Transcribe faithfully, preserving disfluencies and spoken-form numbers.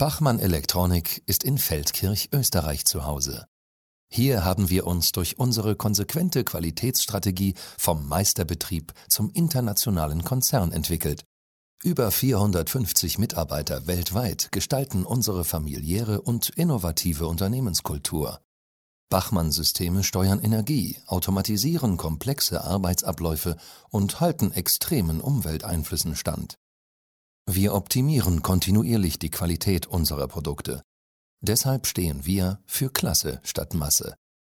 Bachmann Elektronik ist in Feldkirch, Österreich zu Hause. Hier haben wir uns durch unsere konsequente Qualitätsstrategie vom Meisterbetrieb zum internationalen Konzern entwickelt. Über vierhundertfünfzig Mitarbeiter weltweit gestalten unsere familiäre und innovative Unternehmenskultur. Bachmann-Systeme steuern Energie, automatisieren komplexe Arbeitsabläufe und halten extremen Umwelteinflüssen stand. Wir optimieren kontinuierlich die Qualität unserer Produkte. Deshalb stehen wir für Klasse statt Masse.